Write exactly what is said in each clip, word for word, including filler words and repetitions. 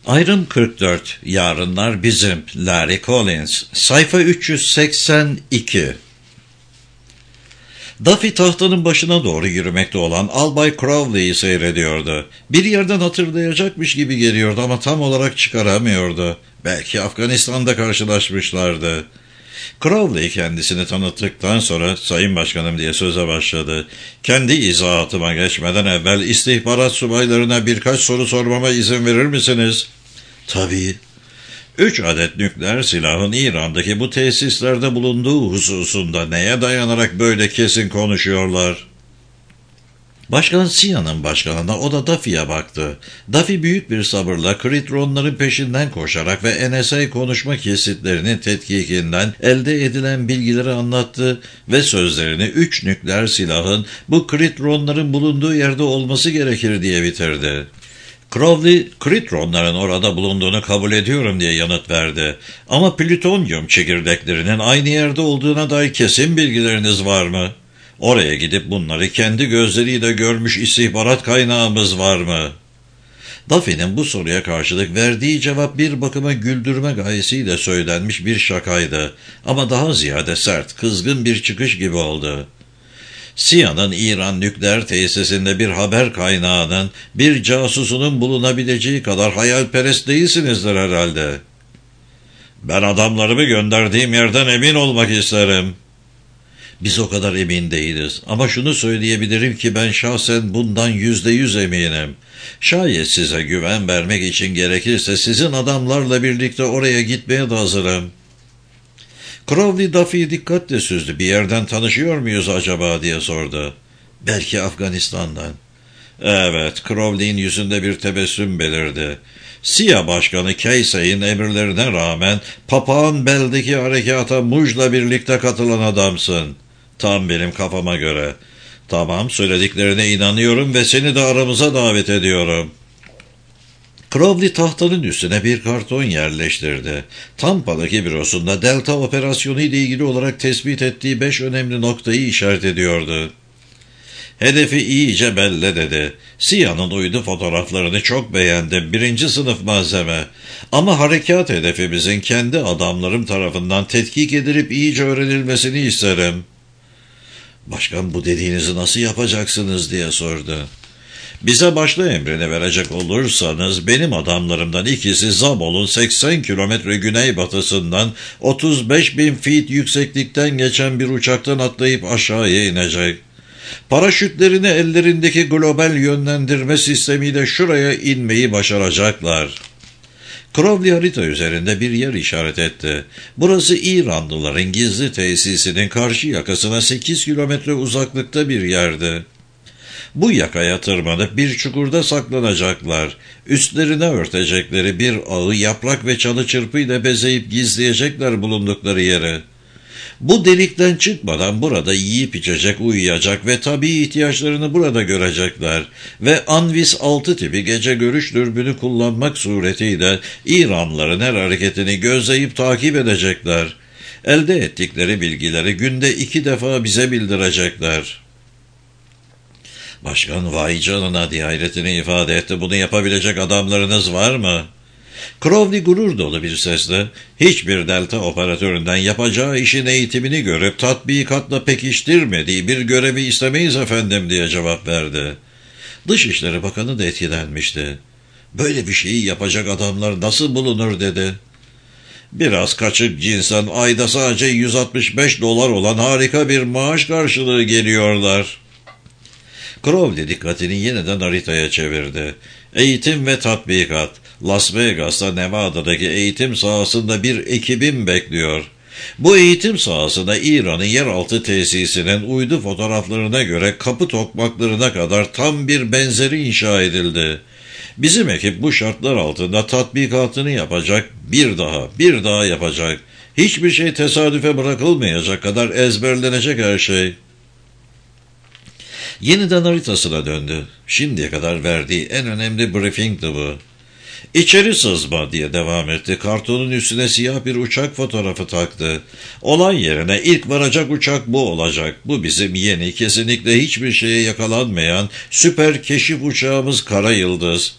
Ayrım kırk dört. Yarınlar bizim. Larry Collins. Sayfa üç yüz seksen iki. Duffy tahtanın başına doğru yürümekte olan Albay Crowley'i seyrediyordu. Bir yerden hatırlayacakmış gibi geliyordu ama tam olarak çıkaramıyordu. Belki Afganistan'da karşılaşmışlardı. Crowley kendisini tanıttıktan sonra "Sayın Başkanım" diye söze başladı. "Kendi izahatıma geçmeden evvel istihbarat subaylarına birkaç soru sormama izin verir misiniz?" "Tabii." Üç adet nükleer silahın İran'daki bu tesislerde bulunduğu hususunda neye dayanarak böyle kesin konuşuyorlar? Başkan C I A'nın başkanına, o da Duffy'ye baktı. Duffy büyük bir sabırla Kritronların peşinden koşarak ve N S A konuşma kesitlerinin tetkikinden elde edilen bilgileri anlattı ve sözlerini üç nükleer silahın bu Kritronların bulunduğu yerde olması gerekir diye bitirdi. Crowley, Kritronların orada bulunduğunu kabul ediyorum diye yanıt verdi. Ama plütonyum çekirdeklerinin aynı yerde olduğuna dair kesin bilgileriniz var mı? Oraya gidip bunları kendi gözleriyle görmüş istihbarat kaynağımız var mı? Duffy'nin bu soruya karşılık verdiği cevap bir bakıma güldürme gayesiyle söylenmiş bir şakaydı. Ama daha ziyade sert, kızgın bir çıkış gibi oldu. C I A'nın İran nükleer tesisinde bir haber kaynağının, bir casusunun bulunabileceği kadar hayalperest değilsinizdir herhalde. "Ben adamlarımı gönderdiğim yerden emin olmak isterim." "Biz o kadar emin değiliz ama şunu söyleyebilirim ki ben şahsen bundan yüzde yüz eminim. Şayet size güven vermek için gerekirse sizin adamlarla birlikte oraya gitmeye de hazırım." Crowley Duffy'yi dikkatle süzdü. "Bir yerden tanışıyor muyuz acaba?" diye sordu. "Belki Afganistan'dan." Evet, Crowley'in yüzünde bir tebessüm belirdi. "C I A Başkanı Casey'in emirlerine rağmen Papağan Bel'deki harekata Muj'la birlikte katılan adamsın." "Tam benim kafama göre." "Tamam, söylediklerine inanıyorum ve seni de aramıza davet ediyorum." Crowley tahtanın üstüne bir karton yerleştirdi. Tampa'daki bürosunda Delta operasyonu ile ilgili olarak tespit ettiği beş önemli noktayı işaret ediyordu. "Hedefi iyice belli" dedi. "C I A'nın uydu fotoğraflarını çok beğendim. Birinci sınıf malzeme. Ama harekat hedefimizin kendi adamlarım tarafından tetkik edilip iyice öğrenilmesini isterim." "Başkan, bu dediğinizi nasıl yapacaksınız?" diye sordu. "Bize başla emrini verecek olursanız benim adamlarımdan ikisi Zabol'un seksen kilometre güneybatısından otuz beş bin feet yükseklikten geçen bir uçaktan atlayıp aşağıya inecek. Paraşütlerini ellerindeki global yönlendirme sistemiyle şuraya inmeyi başaracaklar." Crowley harita üzerinde bir yer işaret etti. Burası İranlıların gizli tesisinin karşı yakasına sekiz kilometre uzaklıkta bir yerdi. Bu yakaya tırmanıp bir çukurda saklanacaklar. Üstlerine örtecekleri bir ağı yaprak ve çalı çırpıyla bezeyip gizleyecekler bulundukları yere. Bu delikten çıkmadan burada yiyip içecek, uyuyacak ve tabii ihtiyaçlarını burada görecekler ve Anvis altı tipi gece görüş dürbünü kullanmak suretiyle İranlıların her hareketini gözleyip takip edecekler. Elde ettikleri bilgileri günde iki defa bize bildirecekler. "Başkan, vay canına" diye hayretini ifade etti. "Bunu yapabilecek adamlarınız var mı?" Crowley gurur dolu bir sesle, hiçbir Delta operatöründen yapacağı işin eğitimini görüp tatbikatla pekiştirmediği bir görevi istemeyiz efendim diye cevap verdi. Dışişleri Bakanı da etkilenmişti. "Böyle bir şeyi yapacak adamlar nasıl bulunur?" dedi. "Biraz kaçık cinsen ayda sadece yüz altmış beş dolar olan harika bir maaş karşılığı geliyorlar." Crowley dikkatini yeniden haritaya çevirdi. Eğitim ve tatbikat. Las Vegas'ta Nevada'daki eğitim sahasında bir ekibim bekliyor. Bu eğitim sahasında İran'ın yeraltı tesisinin uydu fotoğraflarına göre kapı tokmaklarına kadar tam bir benzeri inşa edildi. Bizim ekip bu şartlar altında tatbikatını yapacak, bir daha, bir daha yapacak. Hiçbir şey tesadüfe bırakılmayacak kadar ezberlenecek her şey. Yeniden haritasına döndü. Şimdiye kadar verdiği en önemli briefingdi bu. "İçeri sızma" diye devam etti. Kartonun üstüne siyah bir uçak fotoğrafı taktı. "Olay yerine ilk varacak uçak bu olacak. Bu bizim yeni, kesinlikle hiçbir şeye yakalanmayan süper keşif uçağımız Kara Yıldız.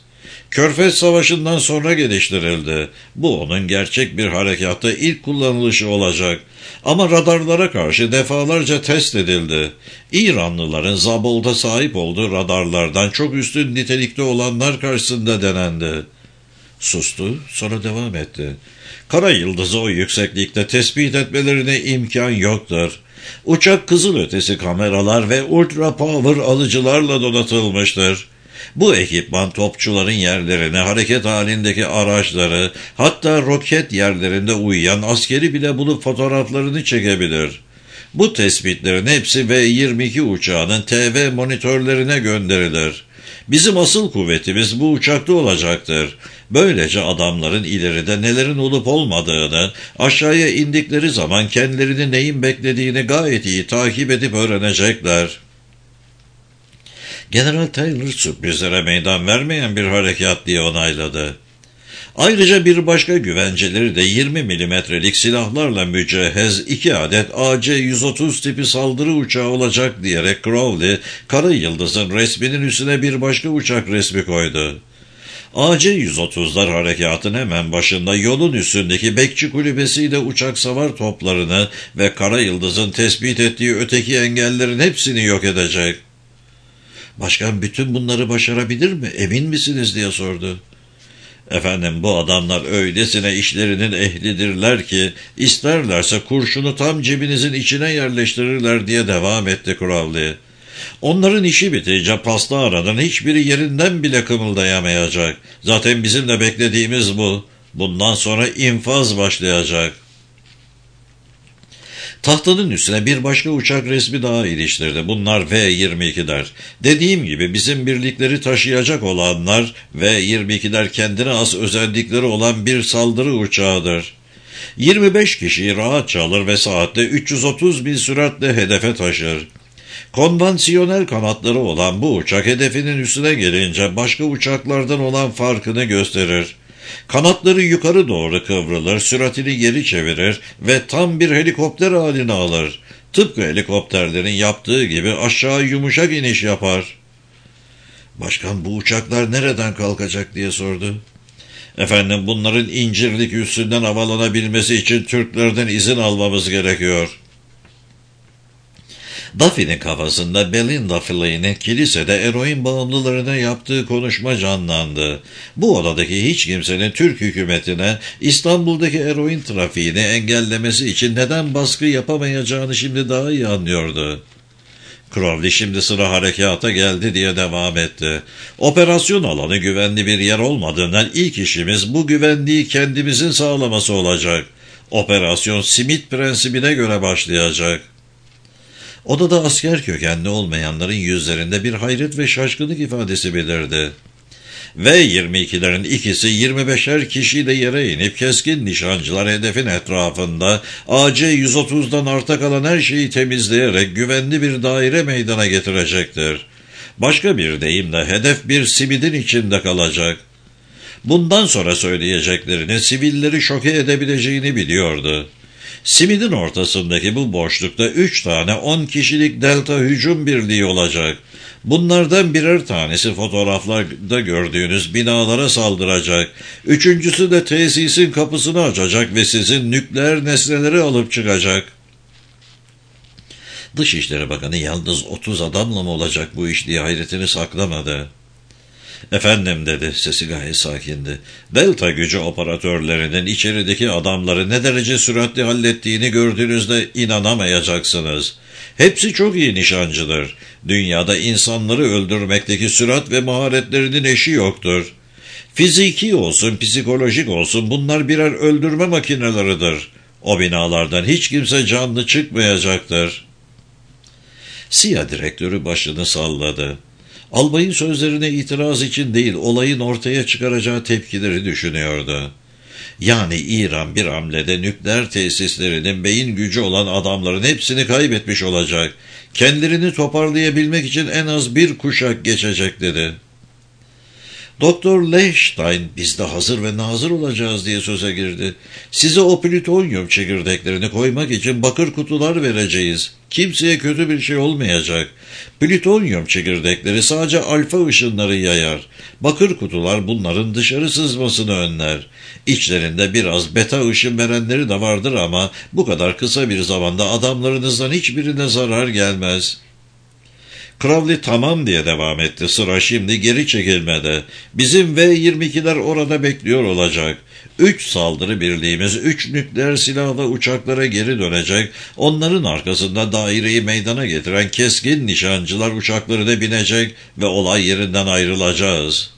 Körfez Savaşı'ndan sonra geliştirildi. Bu onun gerçek bir harekatta ilk kullanılışı olacak. Ama radarlara karşı defalarca test edildi. İranlıların Zabol'da sahip olduğu radarlardan çok üstün nitelikte olanlar karşısında denendi. Sustu, sonra devam etti. Kara yıldızı o yükseklikte tespit etmelerine imkan yoktur. Uçak kızılötesi kameralar ve ultra power alıcılarla donatılmıştır. Bu ekipman topçuların yerlerini, hareket halindeki araçları, hatta roket yerlerinde uyuyan askeri bile bulup fotoğraflarını çekebilir. Bu tespitlerin hepsi V yirmi iki uçağının T V monitörlerine gönderilir. Bizim asıl kuvvetimiz bu uçakta olacaktır. Böylece adamların ileride nelerin olup olmadığını, aşağıya indikleri zaman kendilerini neyin beklediğini gayet iyi takip edip öğrenecekler. General Taylor sürprizlere meydan vermeyen bir harekat diye onayladı. Ayrıca bir başka güvenceleri de yirmi milimetrelik silahlarla mücehhez iki adet A C yüz otuz tipi saldırı uçağı olacak diyerek Crowley, Kara Yıldız'ın resminin üstüne bir başka uçak resmi koydu. A C yüz otuzlar harekatın hemen başında yolun üstündeki bekçi kulübesiyle uçak savar toplarını ve Kara Yıldız'ın tespit ettiği öteki engellerin hepsini yok edecek. Başkan bütün bunları başarabilir mi? Emin misiniz diye sordu. Efendim bu adamlar öylesine işlerinin ehlidirler ki isterlerse kurşunu tam cebinizin içine yerleştirirler diye devam etti Crowley. Onların işi bitince Pastaran'ın hiçbiri yerinden bile kımıldayamayacak. Zaten bizim de beklediğimiz bu. Bundan sonra infaz başlayacak. Tahtanın üstüne bir başka uçak resmi daha iliştirdi. Bunlar V yirmi ikiler. Dediğim gibi bizim birlikleri taşıyacak olanlar V yirmi ikiler kendine az özellikleri olan bir saldırı uçağıdır. yirmi beş kişiyi rahatça alır ve saatte üç yüz otuz mil süratle hedefe taşır. Konvansiyonel kanatları olan bu uçak hedefinin üstüne gelince başka uçaklardan olan farkını gösterir. Kanatları yukarı doğru kıvrılır, süratini geri çevirir ve tam bir helikopter haline alır. Tıpkı helikopterlerin yaptığı gibi aşağı yumuşak iniş yapar. Başkan bu uçaklar nereden kalkacak diye sordu. Efendim bunların İncirlik üssünden havalanabilmesi için Türklerden izin almamız gerekiyor. Duffy'nin kafasında Belinda Flynn'in kilisede eroin bağımlılarına yaptığı konuşma canlandı. Bu odadaki hiç kimsenin Türk hükümetine İstanbul'daki eroin trafiğini engellemesi için neden baskı yapamayacağını şimdi daha iyi anlıyordu. Crowley şimdi sıra harekata geldi diye devam etti. Operasyon alanı güvenli bir yer olmadığından ilk işimiz bu güvenliği kendimizin sağlaması olacak. Operasyon simit prensibine göre başlayacak. Odada asker kökenli olmayanların yüzlerinde bir hayret ve şaşkınlık ifadesi belirdi. V yirmi ikilerin ikisi yirmi beşer kişiyle yere inip keskin nişancılar hedefin etrafında A C yüz otuzdan arta kalan her şeyi temizleyerek güvenli bir daire meydana getirecektir. Başka bir deyimle hedef bir simidin içinde kalacak. Bundan sonra söyleyeceklerini sivilleri şoke edebileceğini biliyordu. Simidin ortasındaki bu boşlukta üç tane on kişilik delta hücum birliği olacak. Bunlardan birer tanesi fotoğraflarda gördüğünüz binalara saldıracak. Üçüncüsü de tesisin kapısını açacak ve sizin nükleer nesneleri alıp çıkacak. Dışişleri Bakanı yalnız otuz adamla mı olacak bu iş diye hayretini saklamadı. Efendim dedi, sesi gayet sakindi. Delta gücü operatörlerinin içerideki adamları ne derece süratli hallettiğini gördüğünüzde inanamayacaksınız. Hepsi çok iyi nişancıdır. Dünyada insanları öldürmekteki sürat ve maharetlerinin eşi yoktur. Fiziki olsun, psikolojik olsun bunlar birer öldürme makineleridir. O binalardan hiç kimse canlı çıkmayacaktır. S İ A direktörü başını salladı. Albayın sözlerine itiraz için değil, olayın ortaya çıkaracağı tepkileri düşünüyordu. Yani İran bir hamlede nükleer tesislerinin beyin gücü olan adamların hepsini kaybetmiş olacak. Kendilerini toparlayabilmek için en az bir kuşak geçecek dedi. Doktor Lehstein biz de hazır ve nazır olacağız diye söze girdi. Size o plütonyum çekirdeklerini koymak için bakır kutular vereceğiz. Kimseye kötü bir şey olmayacak. Plütonyum çekirdekleri sadece alfa ışınları yayar. Bakır kutular bunların dışarı sızmasını önler. İçlerinde biraz beta ışın verenleri de vardır ama bu kadar kısa bir zamanda adamlarınızdan hiçbirine zarar gelmez.'' Crowley tamam diye devam etti. Sıra şimdi geri çekilmede. Bizim V yirmi ikiler orada bekliyor olacak. Üç saldırı birliğimiz, üç nükleer silahlı uçaklara geri dönecek. Onların arkasında daireyi meydana getiren keskin nişancılar uçaklarına binecek ve olay yerinden ayrılacağız.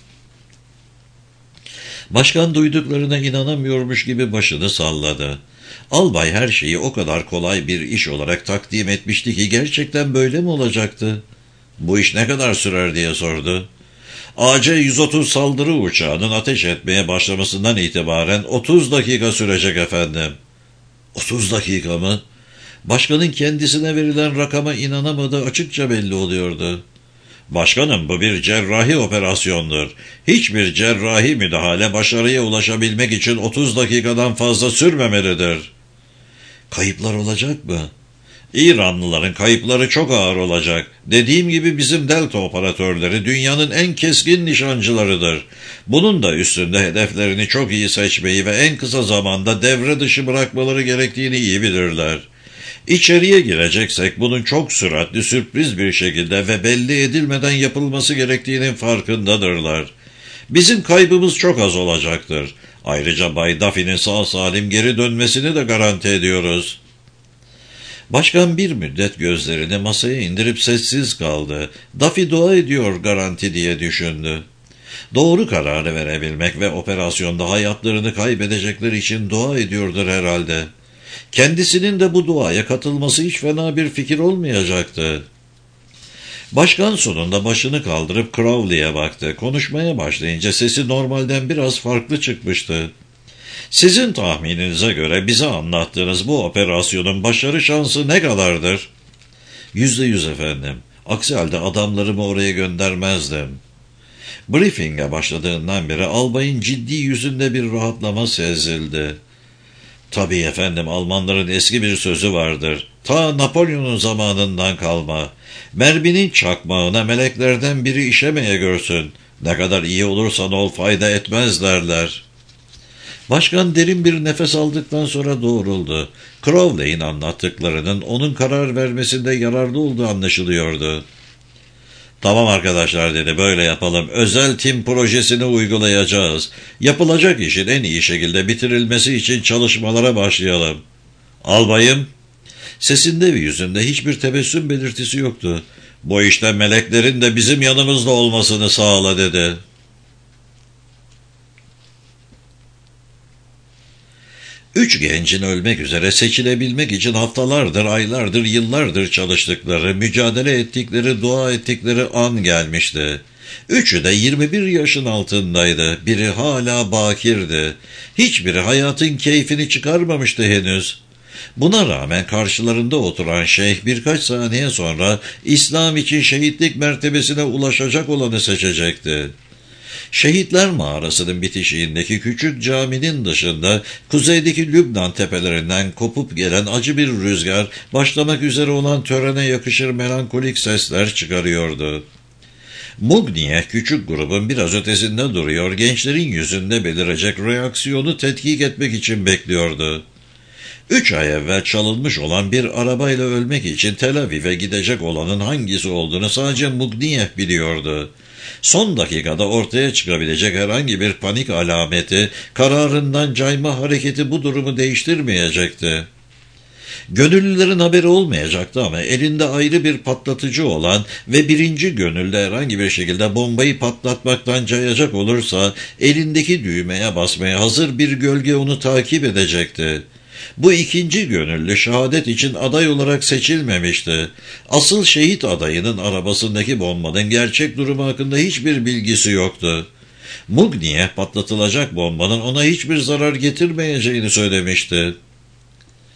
Başkan duyduklarına inanamıyormuş gibi başını salladı. Albay her şeyi o kadar kolay bir iş olarak takdim etmişti ki gerçekten böyle mi olacaktı? Bu iş ne kadar sürer diye sordu. A C yüz otuz saldırı uçağının ateş etmeye başlamasından itibaren otuz dakika sürecek efendim. otuz dakika mı? Başkanın kendisine verilen rakama inanamadığı açıkça belli oluyordu. Başkanım bu bir cerrahi operasyondur. Hiçbir cerrahi müdahale başarıya ulaşabilmek için otuz dakikadan fazla sürmemelidir. Kayıplar olacak mı? İranlıların kayıpları çok ağır olacak. Dediğim gibi bizim Delta operatörleri dünyanın en keskin nişancılarıdır. Bunun da üstünde hedeflerini çok iyi seçmeyi ve en kısa zamanda devre dışı bırakmaları gerektiğini iyi bilirler. İçeriye gireceksek bunun çok süratli, sürpriz bir şekilde ve belli edilmeden yapılması gerektiğinin farkındadırlar. Bizim kaybımız çok az olacaktır. Ayrıca Bay Duffy'nin sağ salim geri dönmesini de garanti ediyoruz. Başkan bir müddet gözlerini masaya indirip sessiz kaldı. Duffy dua ediyor garanti diye düşündü. Doğru kararı verebilmek ve operasyonda hayatlarını kaybedecekler için dua ediyordur herhalde. Kendisinin de bu duaya katılması hiç fena bir fikir olmayacaktı. Başkan sonunda başını kaldırıp Crowley'e baktı. Konuşmaya başlayınca sesi normalden biraz farklı çıkmıştı. Sizin tahmininize göre bize anlattığınız bu operasyonun başarı şansı ne kadardır? Yüzde yüz efendim. Aksi halde adamlarımı oraya göndermezdim. Briefing'e başladığından beri albayın ciddi yüzünde bir rahatlama sezildi. Tabii efendim, Almanların eski bir sözü vardır. Ta Napolyon'un zamanından kalma. Merminin çakmağına meleklerden biri işemeye görsün. Ne kadar iyi olursan ol fayda etmez derler. Başkan derin bir nefes aldıktan sonra doğruldu. Crowley'in anlattıklarının onun karar vermesinde yararlı olduğu anlaşılıyordu. Tamam arkadaşlar dedi, böyle yapalım. Özel tim projesini uygulayacağız. Yapılacak işin en iyi şekilde bitirilmesi için çalışmalara başlayalım. Albayım. Sesinde ve yüzünde hiçbir tebessüm belirtisi yoktu. Bu işte meleklerin de bizim yanımızda olmasını sağla dedi. Üç gencin ölmek üzere seçilebilmek için haftalardır, aylardır, yıllardır çalıştıkları, mücadele ettikleri, dua ettikleri an gelmişti. Üçü de yirmi bir yaşın altındaydı. Biri hala bakirdi. Hiçbiri hayatın keyfini çıkarmamıştı henüz. Buna rağmen karşılarında oturan şeyh birkaç saniye sonra İslam için şehitlik mertebesine ulaşacak olanı seçecekti. Şehitler Mağarası'nın bitişiğindeki küçük caminin dışında kuzeydeki Lübnan tepelerinden kopup gelen acı bir rüzgar başlamak üzere olan törene yakışır melankolik sesler çıkarıyordu. Mugniye küçük grubun biraz ötesinde duruyor, gençlerin yüzünde belirecek reaksiyonu tetkik etmek için bekliyordu. Üç ay evvel çalınmış olan bir arabayla ölmek için Tel Aviv'e gidecek olanın hangisi olduğunu sadece Mugniye biliyordu. Son dakikada ortaya çıkabilecek herhangi bir panik alameti, kararından cayma hareketi bu durumu değiştirmeyecekti. Gönüllülerin haberi olmayacaktı ama elinde ayrı bir patlatıcı olan ve birinci gönüllü herhangi bir şekilde bombayı patlatmaktan cayacak olursa elindeki düğmeye basmaya hazır bir gölge onu takip edecekti. Bu ikinci gönüllü şehadet için aday olarak seçilmemişti. Asıl şehit adayının arabasındaki bombanın gerçek durumu hakkında hiçbir bilgisi yoktu. Mugniye patlatılacak bombanın ona hiçbir zarar getirmeyeceğini söylemişti.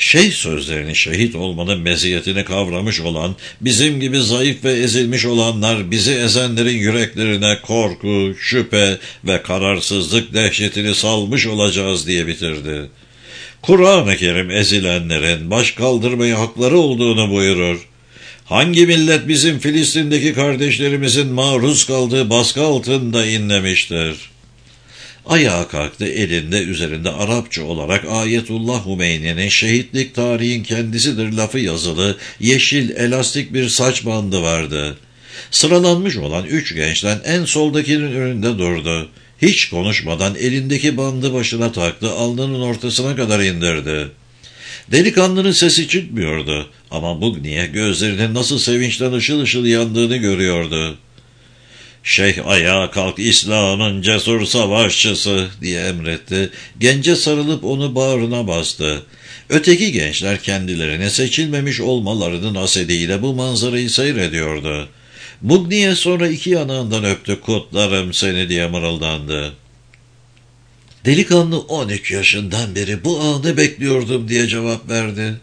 Şeyh sözlerini şehit olmanın meziyetini kavramış olan, bizim gibi zayıf ve ezilmiş olanlar bizi ezenlerin yüreklerine korku, şüphe ve kararsızlık dehşetini salmış olacağız diye bitirdi. Kur'an-ı Kerim ezilenlerin baş kaldırmaya hakları olduğunu buyurur. Hangi millet bizim Filistin'deki kardeşlerimizin maruz kaldığı baskı altında inlemiştir? Ayağa kalktı, elinde üzerinde Arapça olarak Ayetullah Hümeyni'nin şehitlik tarihin kendisidir lafı yazılı yeşil elastik bir saç bandı vardı. Sıralanmış olan üç gençten en soldakinin önünde durdu. Hiç konuşmadan elindeki bandı başına taktı, alnının ortasına kadar indirdi. Delikanlının sesi çıkmıyordu ama Mugniye gözlerinin nasıl sevinçten ışıl ışıl yandığını görüyordu. "Şeyh ayağa kalk, İslam'ın cesur savaşçısı," diye emretti. Gence sarılıp onu bağrına bastı. Öteki gençler kendilerine seçilmemiş olmalarının hasediyle bu manzarayı seyrediyordu. Mugniye sonra iki yanağından öptü. "Kutlarım seni," diye mırıldandı. Delikanlı on üç yaşından beri bu anı bekliyordum diye cevap verdi.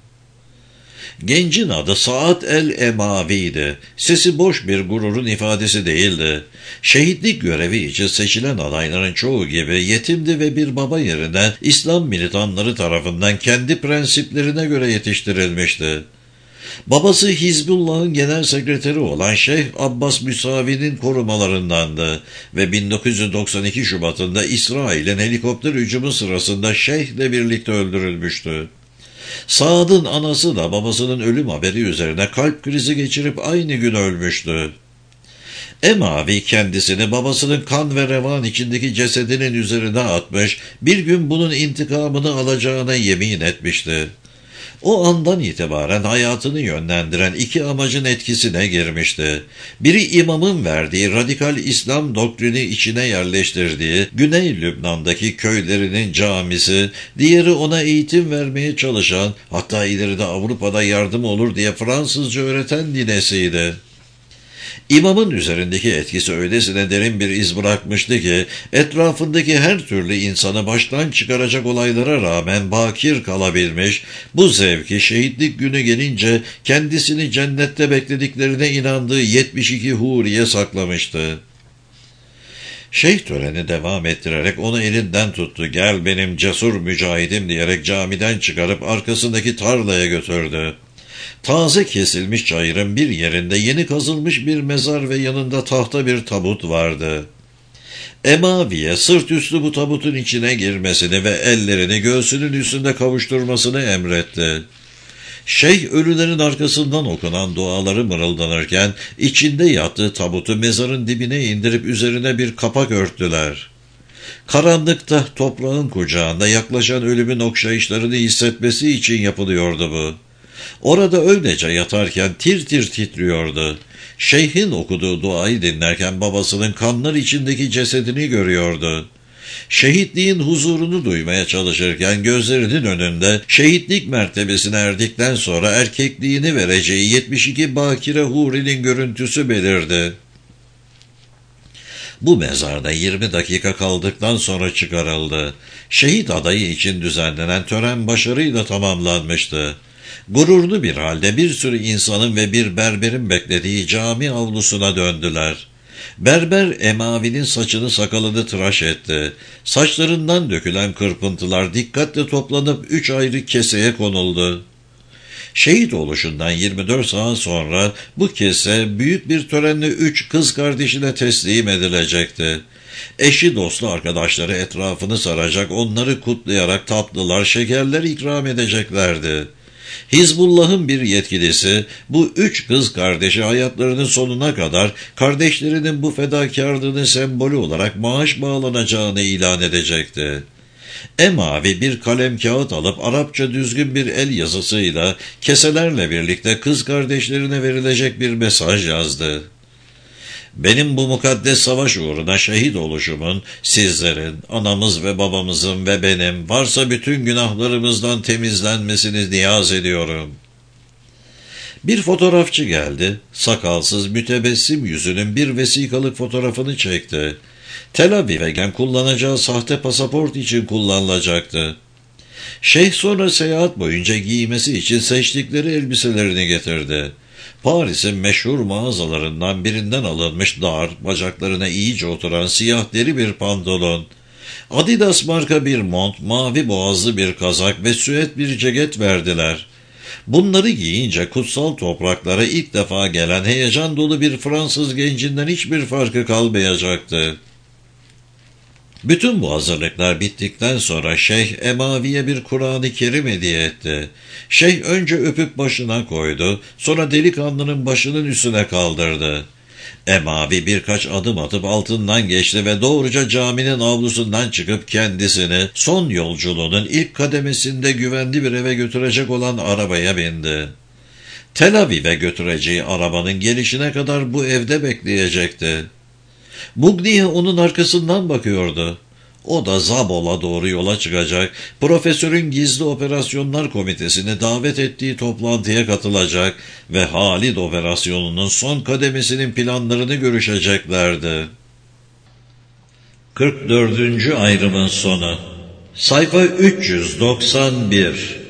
Gencin adı Saad el-Emavi'ydi. Sesi boş bir gururun ifadesi değildi. Şehitlik görevi için seçilen adayların çoğu gibi yetimdi ve bir baba yerine İslam militanları tarafından kendi prensiplerine göre yetiştirilmişti. Babası Hizbullah'ın genel sekreteri olan Şeyh Abbas Müsavi'nin korumalarındandı ve bin dokuz yüz doksan iki Şubat'ında İsrail'in helikopter hücumu sırasında Şeyh'le birlikte öldürülmüştü. Saad'ın anası da babasının ölüm haberi üzerine kalp krizi geçirip aynı gün ölmüştü. Emavi kendisini babasının kan ve revan içindeki cesedinin üzerine atmış, bir gün bunun intikamını alacağına yemin etmişti. O andan itibaren hayatını yönlendiren iki amacın etkisine girmişti. Biri imamın verdiği radikal İslam doktrini içine yerleştirdiği Güney Lübnan'daki köylerinin camisi, diğeri ona eğitim vermeye çalışan, hatta ileride Avrupa'da yardım olur diye Fransızca öğreten dinesiydi. İmamın üzerindeki etkisi öylesine derin bir iz bırakmıştı ki, etrafındaki her türlü insanı baştan çıkaracak olaylara rağmen bakir kalabilmiş, bu zevki şehitlik günü gelince kendisini cennette beklediklerine inandığı yetmiş iki huriye saklamıştı. Şeyh töreni devam ettirerek onu elinden tuttu. "Gel benim cesur mücahidim," diyerek camiden çıkarıp arkasındaki tarlaya götürdü. Taze kesilmiş çayırın bir yerinde yeni kazılmış bir mezar ve yanında tahta bir tabut vardı. Emavi'ye sırt üstü bu tabutun içine girmesini ve ellerini göğsünün üstünde kavuşturmasını emretti. Şeyh ölülerin arkasından okunan duaları mırıldanırken içinde yattığı tabutu mezarın dibine indirip üzerine bir kapak örttüler. Karanlıkta toprağın kucağında yaklaşan ölümün okşayışlarını hissetmesi için yapılıyordu bu. Orada öylece yatarken tir tir titriyordu. Şeyhin okuduğu duayı dinlerken babasının kanlar içindeki cesedini görüyordu. Şehitliğin huzurunu duymaya çalışırken gözlerinin önünde şehitlik mertebesine erdikten sonra erkekliğini vereceği yetmiş iki bakire hurinin görüntüsü belirdi. Bu mezarda yirmi dakika kaldıktan sonra çıkarıldı. Şehit adayı için düzenlenen tören başarıyla tamamlanmıştı. Gururlu bir halde bir sürü insanın ve bir berberin beklediği cami avlusuna döndüler. Berber Emavi'nin saçını sakalını tıraş etti. Saçlarından dökülen kırpıntılar dikkatle toplanıp üç ayrı keseye konuldu. Şehit oluşundan yirmi dört saat sonra bu kese büyük bir törenle üç kız kardeşine teslim edilecekti. Eşi dostu arkadaşları etrafını saracak, onları kutlayarak tatlılar, şekerler ikram edeceklerdi. Hizbullah'ın bir yetkilisi bu üç kız kardeşi hayatlarının sonuna kadar kardeşlerinin bu fedakarlığının sembolü olarak maaş bağlanacağını ilan edecekti. Emavi bir kalem kağıt alıp Arapça düzgün bir el yazısıyla keselerle birlikte kız kardeşlerine verilecek bir mesaj yazdı. "Benim bu mukaddes savaş uğruna şehit oluşumun, sizlerin, anamız ve babamızın ve benim varsa bütün günahlarımızdan temizlenmesini niyaz ediyorum." Bir fotoğrafçı geldi, sakalsız mütebessim yüzünün bir vesikalık fotoğrafını çekti. Tel Aviv'e gelen kullanacağı sahte pasaport için kullanılacaktı. Şeyh sonra seyahat boyunca giymesi için seçtikleri elbiselerini getirdi. Paris'in meşhur mağazalarından birinden alınmış dar, bacaklarına iyice oturan siyah deri bir pantolon, Adidas marka bir mont, mavi boğazlı bir kazak ve süet bir ceket verdiler. Bunları giyince kutsal topraklara ilk defa gelen heyecan dolu bir Fransız gencinden hiçbir farkı kalmayacaktı. Bütün bu hazırlıklar bittikten sonra Şeyh Emavi'ye bir Kur'an-ı Kerim hediye etti. Şeyh önce öpüp başına koydu, sonra delikanlının başının üstüne kaldırdı. Emavi birkaç adım atıp altından geçti ve doğruca caminin avlusundan çıkıp kendisini son yolculuğunun ilk kademesinde güvenli bir eve götürecek olan arabaya bindi. Tel Aviv'e götüreceği arabanın gelişine kadar bu evde bekleyecekti. Mugniye onun arkasından bakıyordu. O da Zabol'a doğru yola çıkacak, profesörün gizli operasyonlar komitesini davet ettiği toplantıya katılacak ve Halid operasyonunun son kademesinin planlarını görüşeceklerdi. kırk dördüncü ayrımın sonu. Sayfa üç yüz doksan bir.